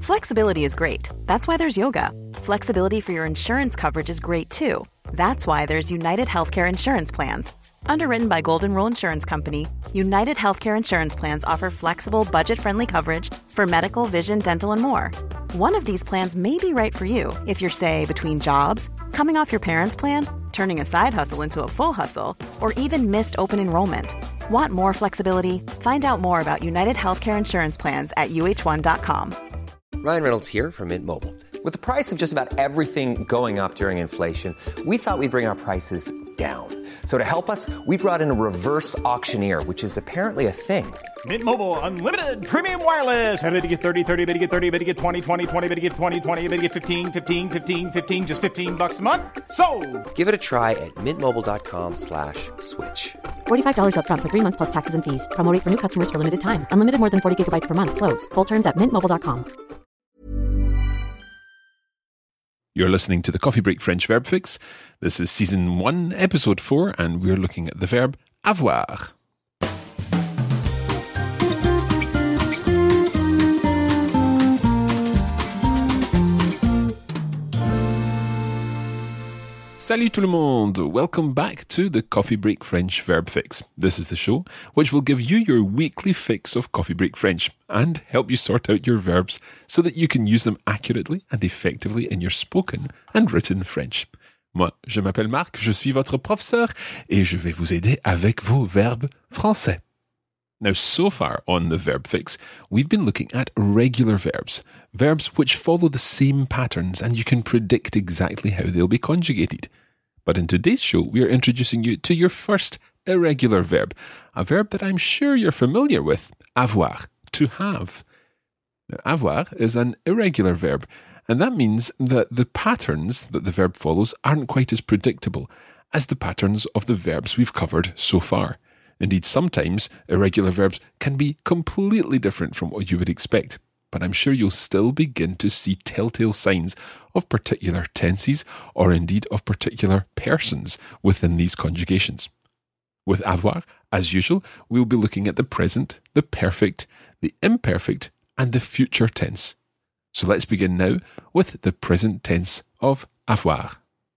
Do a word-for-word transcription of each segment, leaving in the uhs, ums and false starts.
Flexibility is great. That's why there's yoga. Flexibility for your insurance coverage is great too. That's why there's United Healthcare Insurance Plans. Underwritten by Golden Rule Insurance Company, United Healthcare Insurance Plans offer flexible, budget-friendly coverage for medical, vision, dental, and more. One of these plans may be right for you if you're, say, between jobs, coming off your parents' plan, turning a side hustle into a full hustle, or even missed open enrollment. Want more flexibility? Find out more about United Healthcare Insurance Plans at U H one dot com. Ryan Reynolds here from Mint Mobile. With the price of just about everything going up during inflation, we thought we'd bring our prices down. So to help us, we brought in a reverse auctioneer, which is apparently a thing. Mint Mobile Unlimited Premium Wireless. How to get thirty, thirty, how to get thirty, how to get twenty, twenty, twenty, how to get twenty, twenty, how to get fifteen, fifteen, fifteen, fifteen, just fifteen bucks a month? Sold! Give it a try at mintmobile.com slash switch. forty-five dollars up front for three months plus taxes and fees. Promo rate for new customers for limited time. Unlimited more than forty gigabytes per month. Slows full terms at mint mobile dot com. You're listening to the Coffee Break French Verb Fix. This is season one, episode four, and we're looking at the verb avoir. Salut tout le monde! Welcome back to the Coffee Break French Verb Fix. This is the show which will give you your weekly fix of Coffee Break French and help you sort out your verbs so that you can use them accurately and effectively in your spoken and written French. Moi, je m'appelle Marc, je suis votre professeur et je vais vous aider avec vos verbes français. Now, so far on the Verb Fix, we've been looking at regular verbs, verbs which follow the same patterns and you can predict exactly how they'll be conjugated. But in today's show, we are introducing you to your first irregular verb, a verb that I'm sure you're familiar with, avoir, to have. Now, avoir is an irregular verb, and that means that the patterns that the verb follows aren't quite as predictable as the patterns of the verbs we've covered so far. Indeed, sometimes irregular verbs can be completely different from what you would expect, but I'm sure you'll still begin to see telltale signs of particular tenses or indeed of particular persons within these conjugations. With avoir, as usual, we'll be looking at the present, the perfect, the imperfect, and the future tense. So let's begin now with the present tense of avoir.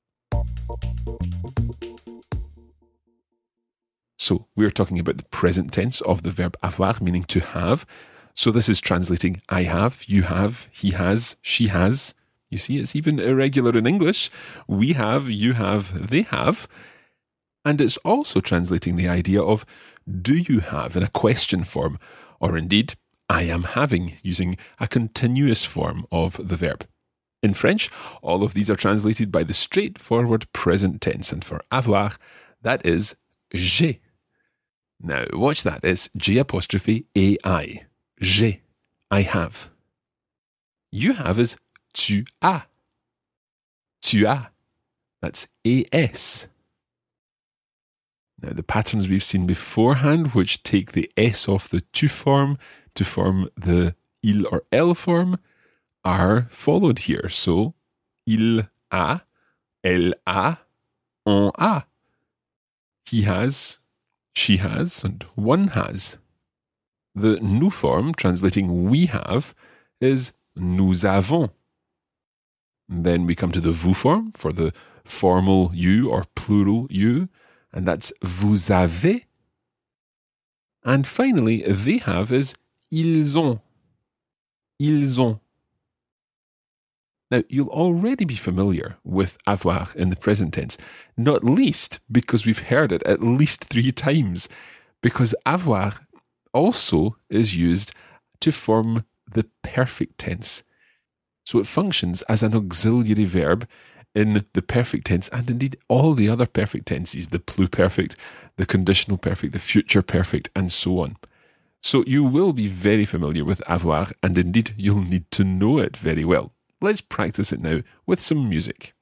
So we're talking about the present tense of the verb avoir, meaning to have. So this is translating I have, you have, he has, she has. You see, it's even irregular in English. We have, you have, they have. And it's also translating the idea of do you have in a question form, or indeed I am having, using a continuous form of the verb. In French, all of these are translated by the straightforward present tense, and for avoir, that is j'ai. Now, watch that. It's J apostrophe A I. J'ai. I have. You have is tu as. Tu as. That's A S. Now, the patterns we've seen beforehand, which take the S off the tu form to form the il or elle form, are followed here. So, il a, elle a, on a. He has, she has, and one has. The nous form, translating we have, is nous avons. Then we come to the vous form for the formal you or plural you, and that's vous avez. And finally, they have is ils ont. Ils ont. Now, you'll already be familiar with avoir in the present tense, not least because we've heard it at least three times, because avoir also is used to form the perfect tense. So it functions as an auxiliary verb in the perfect tense and indeed all the other perfect tenses, the pluperfect, the conditional perfect, the future perfect, and so on. So you will be very familiar with avoir, and indeed you'll need to know it very well. Let's practice it now with some music.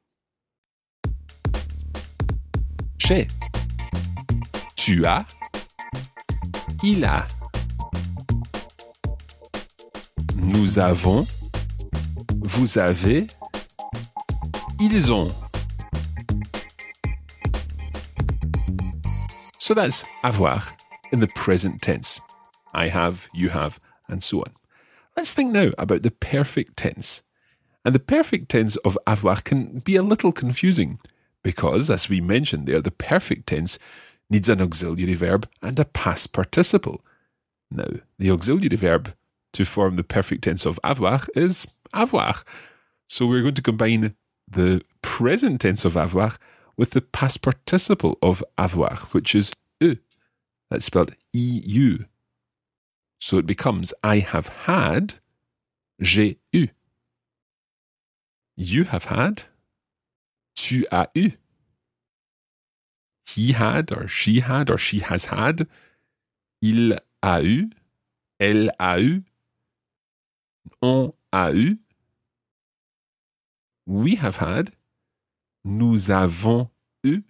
J'ai. Tu as. Il a. Nous avons. Vous avez. Ils ont. So that's avoir in the present tense. I have, you have, and so on. Let's think now about the perfect tense. And the perfect tense of avoir can be a little confusing because, as we mentioned there, the perfect tense needs an auxiliary verb and a past participle. Now, the auxiliary verb to form the perfect tense of avoir is avoir. So we're going to combine the present tense of avoir with the past participle of avoir, which is eu. That's spelled E U. So it becomes I have had, j'ai eu. You have had, tu as eu. He had, or she had, or she has had. Il a eu, elle a eu. On a eu. We have had, nous avons eu.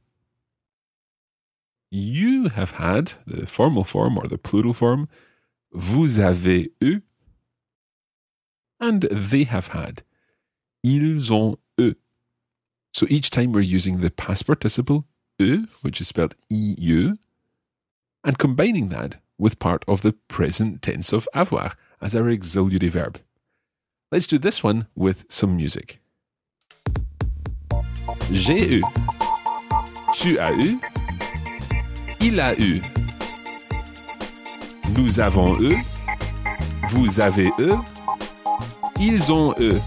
You have had, the formal form or the plural form, vous avez eu. And they have had, ils ont eu. So each time we're using the past participle, eu, which is spelled E U, and combining that with part of the present tense of avoir as our auxiliary verb. Let's do this one with some music. J'ai eu, tu as eu, il a eu, nous avons eu, vous avez eu, ils ont eu.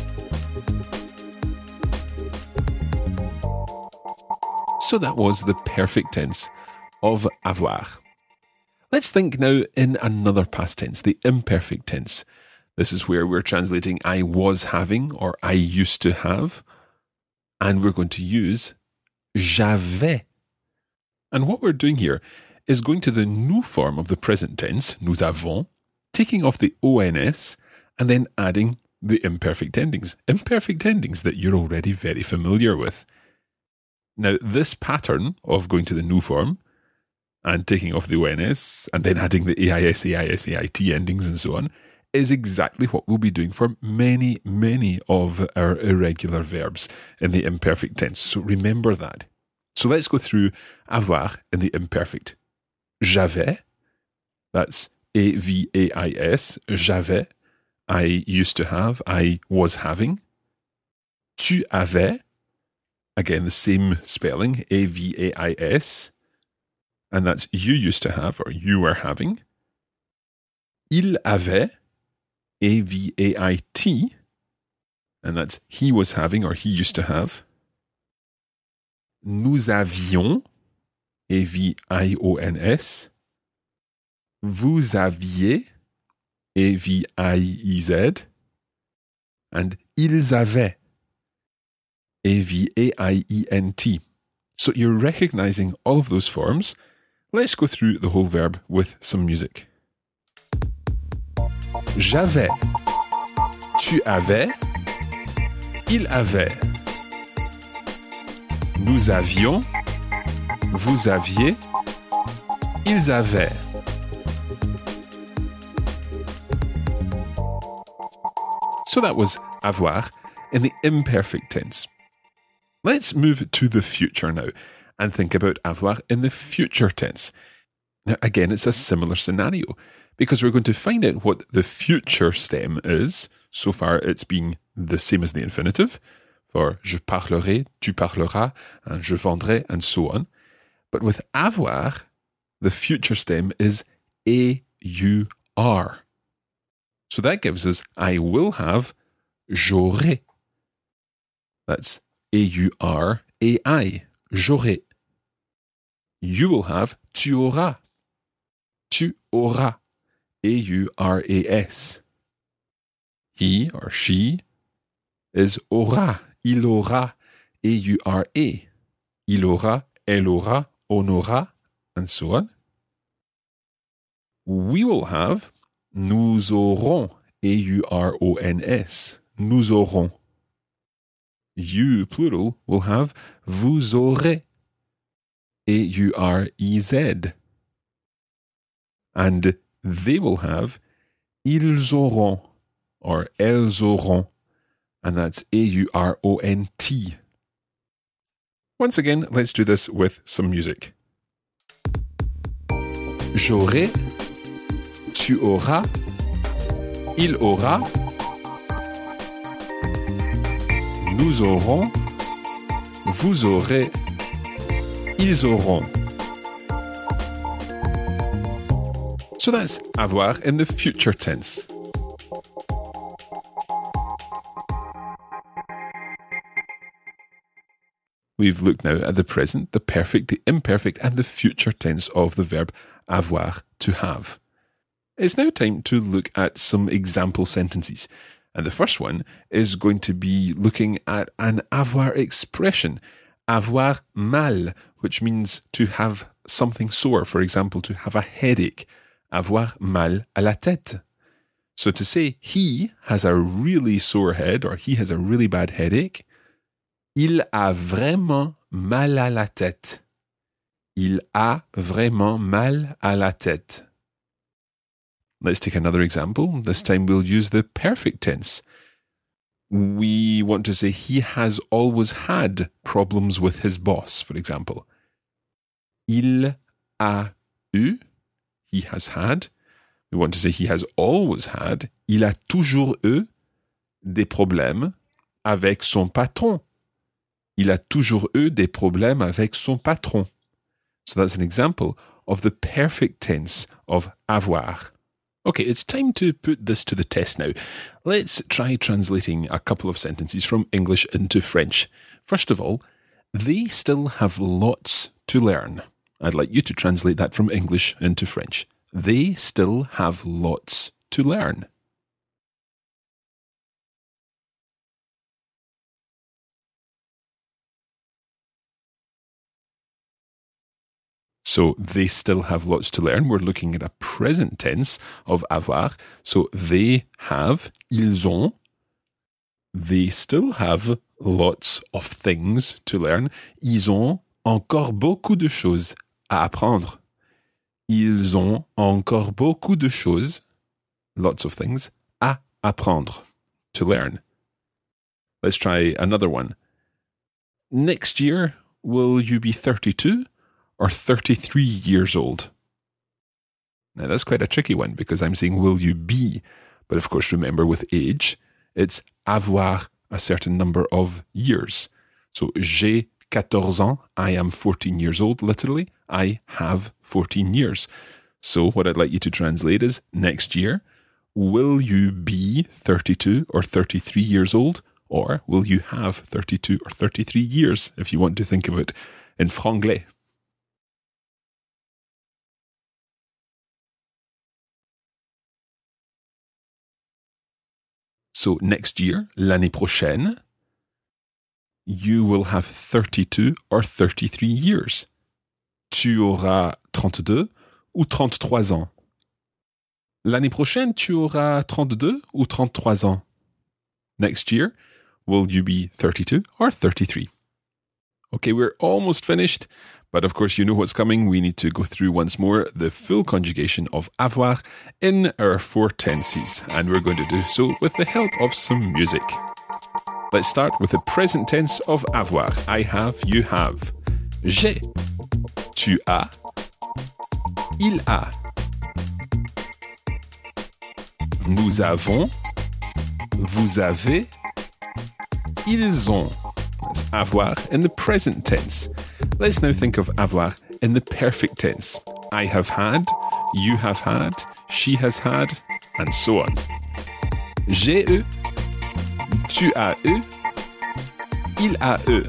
So that was the perfect tense of avoir. Let's think now in another past tense, the imperfect tense. This is where we're translating I was having or I used to have. And we're going to use j'avais. And what we're doing here is going to the nous form of the present tense, nous avons, taking off the ons, and then adding the imperfect endings. Imperfect endings that you're already very familiar with. Now, this pattern of going to the nous form and taking off the ons and then adding the ais, ais, ait endings and so on is exactly what we'll be doing for many, many of our irregular verbs in the imperfect tense. So remember that. So let's go through avoir in the imperfect. J'avais, that's A V A I S, j'avais, I used to have, I was having. Tu avais, again the same spelling, A V A I S, and that's you used to have or you were having. Il avait, A V A I T, and that's he was having or he used to have. Nous avions, A V I O N S. Vous aviez, A V I E Z. And ils avaient, A V A I E N T. So you're recognizing all of those forms. Let's go through the whole verb with some music. J'avais, tu avais, il avait. Nous avions, vous aviez, ils avaient. So that was avoir in the imperfect tense. Let's move to the future now and think about avoir in the future tense. Now, again, it's a similar scenario because we're going to find out what the future stem is. So far, it's been the same as the infinitive for je parlerai, tu parleras, and je vendrai, and so on. But with avoir, the future stem is A U R. So that gives us I will have, j'aurai. That's A U R A I, j'aurai. You will have, tu auras. Tu auras, A U R A S. He or she is aura, il aura, A U R A. Il aura, elle aura, on aura, and so on. We will have, nous aurons, A U R O N S. Nous aurons. You, plural, will have, vous aurez, A U R E Z. And they will have, ils auront, or elles auront, and that's A U R O N T. Once again, let's do this with some music. J'aurai, tu auras, il aura, nous aurons, vous aurez, ils auront. So that's avoir in the future tense. We've looked now at the present, the perfect, the imperfect, and the future tense of the verb avoir, to have. It's now time to look at some example sentences. And the first one is going to be looking at an avoir expression, avoir mal, which means to have something sore. For example, to have a headache, avoir mal à la tête. So to say he has a really sore head or he has a really bad headache, il a vraiment mal à la tête. Il a vraiment mal à la tête. Let's take another example. This time we'll use the perfect tense. We want to say he has always had problems with his boss, for example. Il a eu, he has had. We want to say he has always had. Il a toujours eu des problèmes avec son patron. Il a toujours eu des problèmes avec son patron. So that's an example of the perfect tense of avoir. Okay, it's time to put this to the test now. Let's try translating a couple of sentences from English into French. First of all, they still have lots to learn. I'd like you to translate that from English into French. They still have lots to learn. So they still have lots to learn. We're looking at a present tense of avoir. So they have, ils ont. They still have lots of things to learn. Ils ont encore beaucoup de choses à apprendre. Ils ont encore beaucoup de choses, lots of things, à apprendre, to learn. Let's try another one. Next year, will you be thirty-two? Or thirty-three years old? Now that's quite a tricky one because I'm saying will you be, but of course remember with age, it's avoir a certain number of years. So j'ai quatorze ans, I am fourteen years old, literally, I have fourteen years. So what I'd like you to translate is next year, will you be thirty-two or thirty-three years old? Or will you have thirty-two or thirty-three years if you want to think of it in franglais? So next year, l'année prochaine, you will have thirty-two or thirty-three years. Tu auras trente-deux ou trente-trois ans. L'année prochaine, tu auras trente-deux ou trente-trois ans. Next year, will you be thirty-two or thirty-three? Okay, we're almost finished. But of course, you know what's coming. We need to go through once more the full conjugation of avoir in our four tenses. And we're going to do so with the help of some music. Let's start with the present tense of avoir. I have, you have. J'ai, tu as, il a. Nous avons, vous avez, ils ont. That's avoir in the present tense. Let's now think of avoir in the perfect tense. I have had, you have had, she has had, and so on. J'ai eu, tu as eu, il a eu.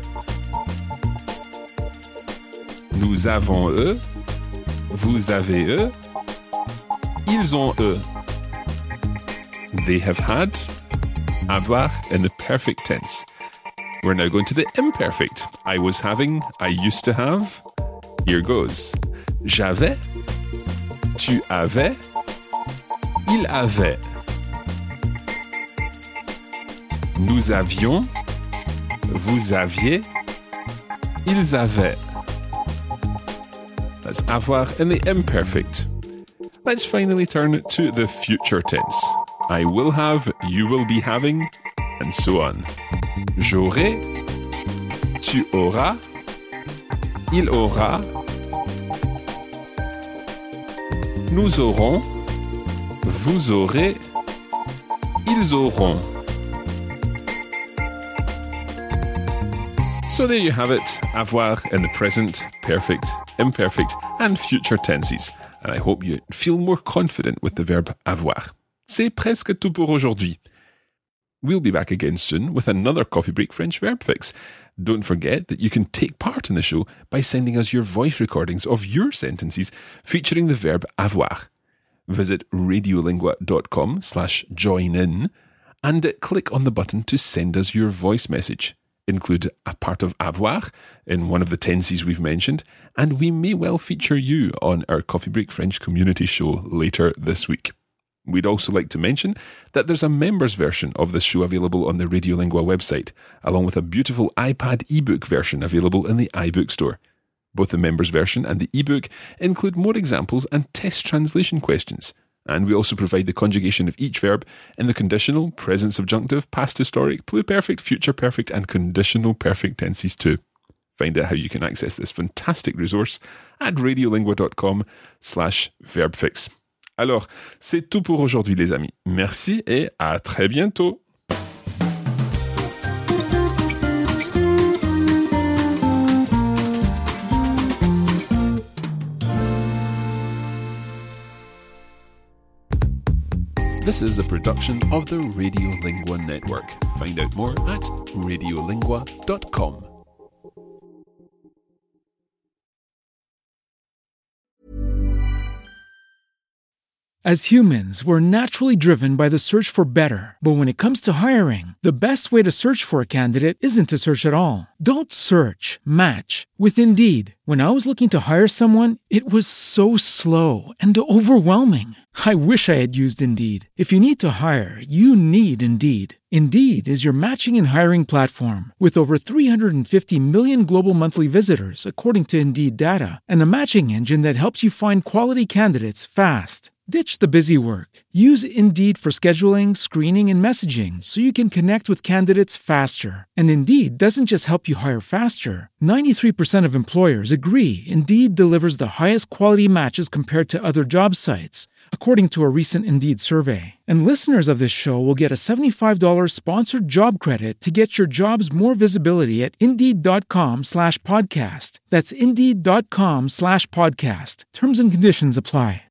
Nous avons eu, vous avez eu, ils ont eu. They have had, avoir in the perfect tense. We're now going to the imperfect. I was having, I used to have. Here goes. J'avais, tu avais, il avait. Nous avions, vous aviez, ils avaient. That's avoir in the imperfect. Let's finally turn to the future tense. I will have, you will be having, and so on. J'aurai, tu auras, il aura, nous aurons, vous aurez, ils auront. So there you have it, avoir in the present, perfect, imperfect, and future tenses. And I hope you feel more confident with the verb avoir. C'est presque tout pour aujourd'hui. We'll be back again soon with another Coffee Break French Verb Fix. Don't forget that you can take part in the show by sending us your voice recordings of your sentences featuring the verb avoir. Visit radiolingua.com slash join in and click on the button to send us your voice message. Include a part of avoir in one of the tenses we've mentioned, and we may well feature you on our Coffee Break French community show later this week. We'd also like to mention that there's a members version of this show available on the Radiolingua website, along with a beautiful iPad ebook version available in the iBook store. Both the members version and the ebook include more examples and test translation questions. And we also provide the conjugation of each verb in the conditional, present subjunctive, past historic, pluperfect, future perfect, and conditional perfect tenses too. Find out how you can access this fantastic resource at radiolingua.com slash verbfix. Alors, c'est tout pour aujourd'hui les amis. Merci et à très bientôt. This is a production of the Radiolingua Network. Find out more at radiolingua dot com. As humans, we're naturally driven by the search for better. But when it comes to hiring, the best way to search for a candidate isn't to search at all. Don't search, match with Indeed. When I was looking to hire someone, it was so slow and overwhelming. I wish I had used Indeed. If you need to hire, you need Indeed. Indeed is your matching and hiring platform with over three hundred fifty million global monthly visitors, according to Indeed data, and a matching engine that helps you find quality candidates fast. Ditch the busy work. Use Indeed for scheduling, screening, and messaging so you can connect with candidates faster. And Indeed doesn't just help you hire faster. ninety-three percent of employers agree Indeed delivers the highest quality matches compared to other job sites, according to a recent Indeed survey. And listeners of this show will get a seventy-five dollars sponsored job credit to get your jobs more visibility at Indeed.com slash podcast. That's Indeed.com slash podcast. Terms and conditions apply.